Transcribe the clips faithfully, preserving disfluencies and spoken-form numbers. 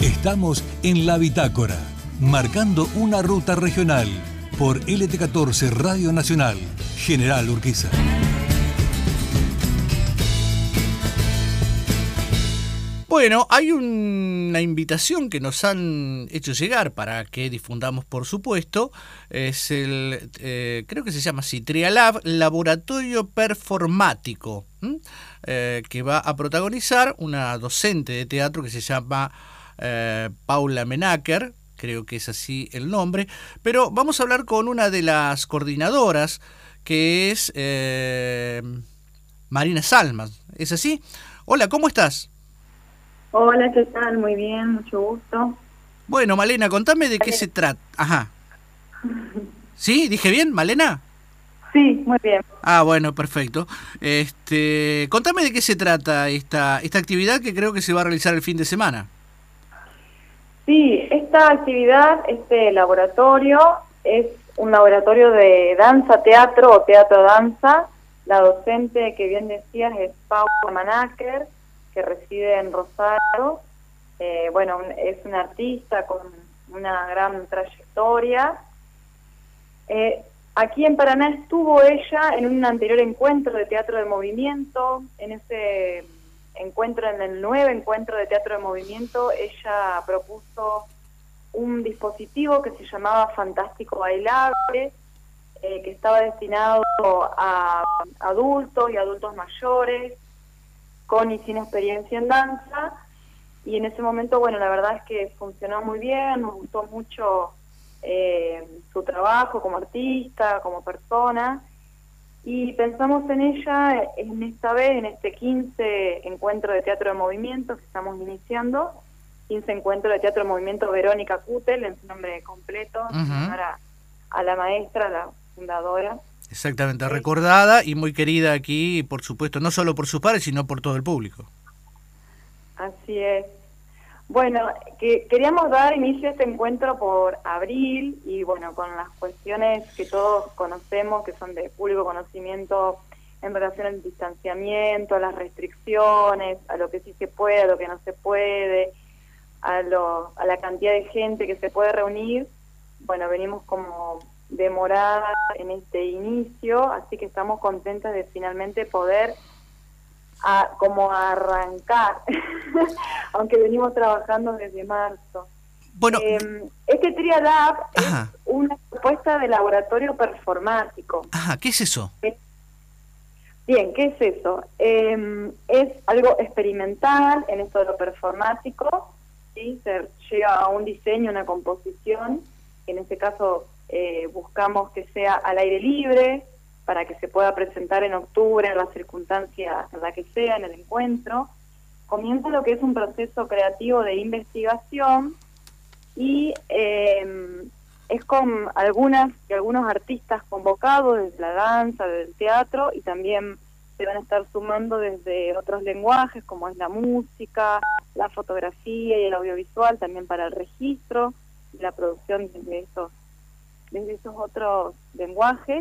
Estamos en La Bitácora, marcando una ruta regional por L T catorce Radio Nacional, General Urquiza. Bueno, hay una invitación que nos han hecho llegar para que difundamos, por supuesto. Es el, eh, creo que se llama así, Trialab, Laboratorio Performático, eh, que va a protagonizar una docente de teatro que se llama eh, Paula Menaker, creo que es así el nombre, pero vamos a hablar con una de las coordinadoras, que es eh, Marina Salmas. ¿Es así? Hola, ¿cómo estás? Hola, ¿qué tal? Muy bien, mucho gusto. Bueno, Malena, contame de qué se trata. Ajá. ¿Sí? ¿Dije bien, Malena? Sí, muy bien. Ah, bueno, perfecto. Este, contame de qué se trata esta, esta actividad que creo que se va a realizar el fin de semana. Sí, esta actividad, este laboratorio, es un laboratorio de danza-teatro o teatro-danza. La docente que bien decías es Paula Menaker, que reside en Rosario. Eh, bueno, es una artista con una gran trayectoria. Eh, aquí en Paraná estuvo ella en un anterior encuentro de teatro de movimiento. En ese encuentro, en el nuevo encuentro de teatro de movimiento, ella propuso un dispositivo que se llamaba Fantástico Bailable, eh, que estaba destinado a adultos y adultos mayores, con y sin experiencia en danza, y en ese momento, bueno, la verdad es que funcionó muy bien, nos gustó mucho eh, su trabajo como artista, como persona, y pensamos en ella en esta vez, en este quince encuentro de teatro de movimiento que estamos iniciando, quince encuentro de teatro de movimiento Verónica Kutel, en su nombre completo, Uh-huh. a, a la maestra, la fundadora. Exactamente, Sí. Recordada y muy querida aquí, por supuesto, no solo por sus pares, sino por todo el público. Así es. Bueno, que queríamos dar inicio a este encuentro por abril y bueno, con las cuestiones que todos conocemos, que son de público conocimiento en relación al distanciamiento, a las restricciones, a lo que sí se puede, a lo que no se puede, a, lo, a la cantidad de gente que se puede reunir. Bueno, venimos como demorada en este inicio, así que estamos contentas de finalmente poder a, como arrancar, aunque venimos trabajando desde marzo. Bueno, eh, este Trialab ajá. es una propuesta de laboratorio performático. Ajá, ¿qué es eso? Bien, ¿qué es eso? Eh, es algo experimental en esto de lo performático, ¿sí? Se llega a un diseño, una composición, en este caso eh, buscamos que sea al aire libre, para que se pueda presentar en octubre, en la circunstancia en la que sea, en el encuentro. Comienza lo que es un proceso creativo de investigación y eh, es con algunas y algunos artistas convocados desde la danza, desde el teatro, y también se van a estar sumando desde otros lenguajes como es la música, la fotografía y el audiovisual, también para el registro y la producción desde esos, desde esos otros lenguajes.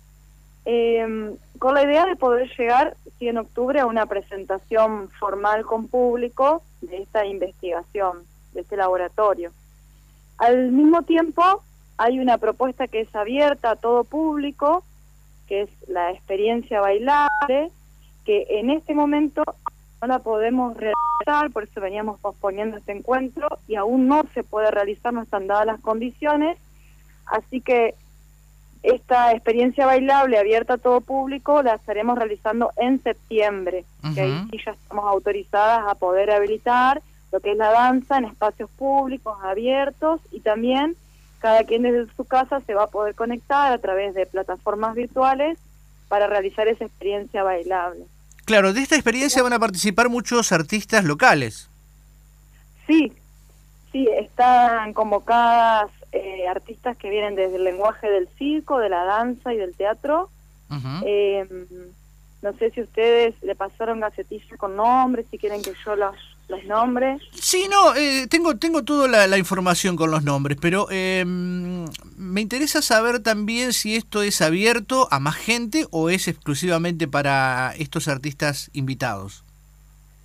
Eh, con la idea de poder llegar, sí, en octubre a una presentación formal con público de esta investigación, de este laboratorio. Al mismo tiempo, hay una propuesta que es abierta a todo público, que es la experiencia bailable, que en este momento no la podemos realizar, por eso veníamos posponiendo este encuentro, y aún no se puede realizar, no están dadas las condiciones, así que esta experiencia bailable abierta a todo público la estaremos realizando en septiembre, uh-huh. que ahí sí ya estamos autorizadas a poder habilitar lo que es la danza en espacios públicos abiertos, y también cada quien desde su casa se va a poder conectar a través de plataformas virtuales para realizar esa experiencia bailable. Claro, de esta experiencia van a participar muchos artistas locales. Sí, sí, están convocadas Eh, artistas que vienen desde el lenguaje del circo, de la danza y del teatro. Uh-huh. Eh, no sé si ustedes le pasaron gacetillas con nombres, si quieren que yo los, los nombre. Sí, no, eh, tengo tengo toda la, la información con los nombres, pero eh, me interesa saber también si esto es abierto a más gente o es exclusivamente para estos artistas invitados.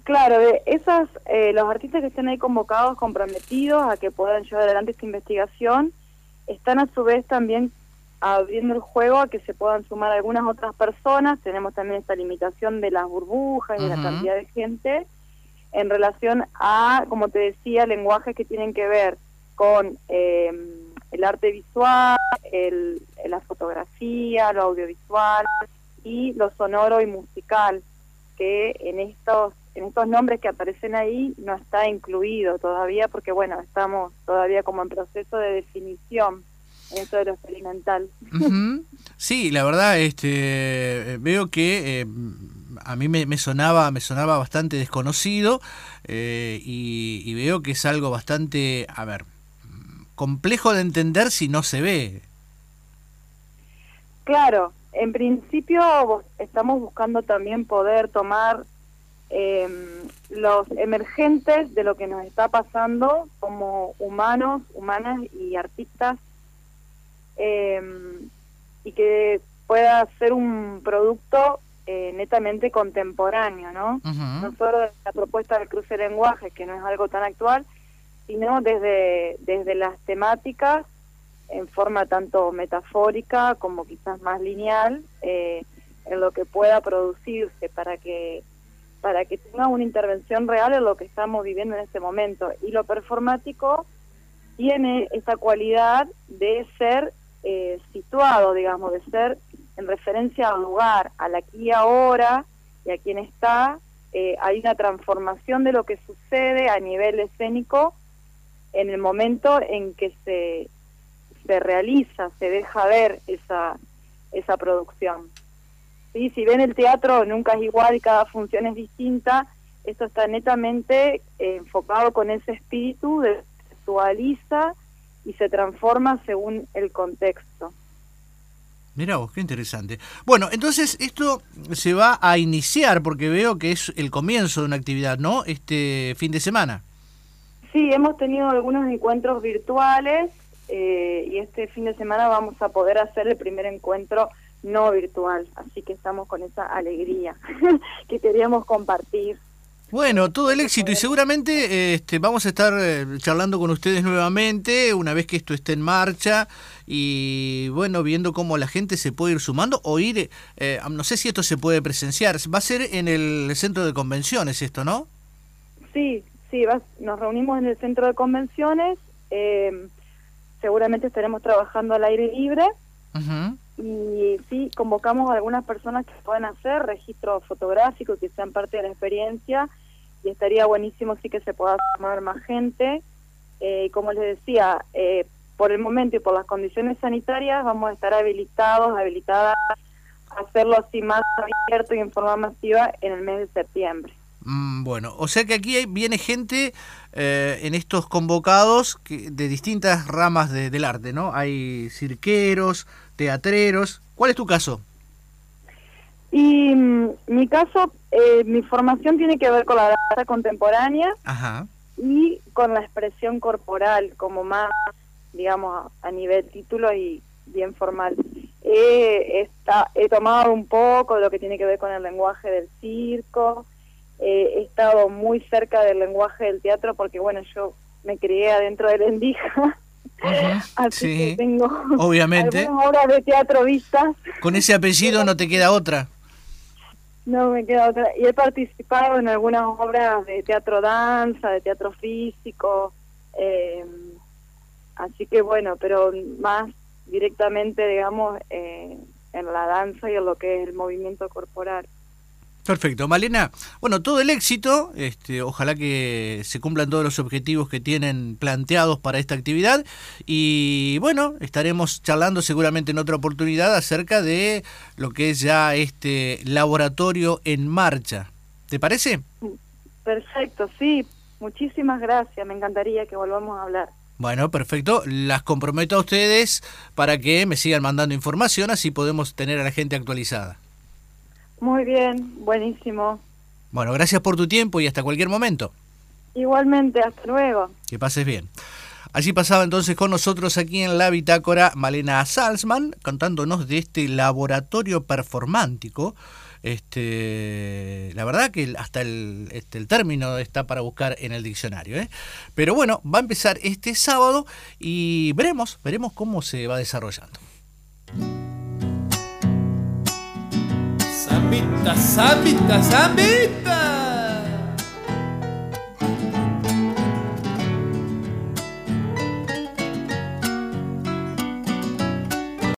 Claro, de esas, eh, los artistas que estén ahí convocados, comprometidos a que puedan llevar adelante esta investigación, están a su vez también abriendo el juego a que se puedan sumar algunas otras personas. Tenemos también esta limitación de las burbujas y de la cantidad de gente en relación a, como te decía, lenguajes que tienen que ver con eh, el arte visual, el, la fotografía, lo audiovisual y lo sonoro y musical, que en estos en estos nombres que aparecen ahí no está incluido todavía, porque bueno, estamos todavía como en proceso de definición en esto de lo experimental. Uh-huh. Sí, la verdad, este veo que eh, a mí me, me sonaba me sonaba bastante desconocido eh, y, y veo que es algo bastante, a ver, complejo de entender si no se ve. Claro, en principio estamos buscando también poder tomar eh, los emergentes de lo que nos está pasando como humanos, humanas y artistas, eh, y que pueda ser un producto eh, netamente contemporáneo, ¿no? Uh-huh. No solo de la propuesta del cruce de lenguajes, que no es algo tan actual, sino desde, desde las temáticas en forma tanto metafórica como quizás más lineal, eh, en lo que pueda producirse para que para que tenga una intervención real en lo que estamos viviendo en este momento. Y lo performático tiene esa cualidad de ser eh, situado, digamos, de ser en referencia al lugar, al aquí y ahora, y a quien está. Eh, hay una transformación de lo que sucede a nivel escénico en el momento en que se se realiza, se deja ver esa esa producción. ¿Sí? Si ven el teatro nunca es igual y cada función es distinta, esto está netamente eh, enfocado con ese espíritu, de, se actualiza y se transforma según el contexto. Mirá vos, qué interesante. Bueno, entonces esto se va a iniciar, porque veo que es el comienzo de una actividad, ¿no? Este fin de semana. Sí, hemos tenido algunos encuentros virtuales, Eh, y este fin de semana vamos a poder hacer el primer encuentro no virtual, así que estamos con esa alegría que queríamos compartir. Bueno, todo el éxito y seguramente este, vamos a estar eh, charlando con ustedes nuevamente una vez que esto esté en marcha y bueno, viendo cómo la gente se puede ir sumando o ir, eh, no sé si esto se puede presenciar, va a ser en el centro de convenciones esto, ¿no? Sí, sí, va, nos reunimos en el centro de convenciones, eh, seguramente estaremos trabajando al aire libre. Uh-huh. Y sí, convocamos a algunas personas que puedan hacer registro fotográfico, que sean parte de la experiencia, y estaría buenísimo sí que se pueda sumar más gente. Eh, como les decía, eh, por el momento y por las condiciones sanitarias vamos a estar habilitados, habilitadas a hacerlo así más abierto y en forma masiva en el mes de septiembre. Bueno, o sea que aquí hay, viene gente eh, en estos convocados que, de distintas ramas de, del arte, ¿no? Hay cirqueros, teatreros. ¿Cuál es tu caso? Y mi caso, eh, mi formación tiene que ver con la danza contemporánea. Ajá. Y con la expresión corporal, como más, digamos, a nivel título y bien formal. He, está, he tomado un poco de lo que tiene que ver con el lenguaje del circo. Eh, he estado muy cerca del lenguaje del teatro porque, bueno, yo me crié adentro de la Endija, uh-huh. Así sí, que tengo obviamente algunas obras de teatro vistas. Con ese apellido no te queda otra. No me queda otra. Y he participado en algunas obras de teatro danza, de teatro físico, eh, así que bueno, pero más directamente, digamos, eh, en la danza y en lo que es el movimiento corporal. Perfecto, Malena. Bueno, todo el éxito, este, ojalá que se cumplan todos los objetivos que tienen planteados para esta actividad y bueno, estaremos charlando seguramente en otra oportunidad acerca de lo que es ya este laboratorio en marcha. ¿Te parece? Perfecto, sí. Muchísimas gracias, me encantaría que volvamos a hablar. Bueno, perfecto. Las comprometo a ustedes para que me sigan mandando información, así podemos tener a la gente actualizada. Muy bien, buenísimo. Bueno, gracias por tu tiempo y hasta cualquier momento. Igualmente, hasta luego. Que pases bien. Allí pasaba entonces con nosotros aquí en la bitácora Malena Salzman, contándonos de este laboratorio performántico Este, la verdad que hasta el, este, el término está para buscar en el diccionario, ¿eh? Pero bueno, va a empezar este sábado y veremos, veremos cómo se va desarrollando. Zambita, zambita, zambita.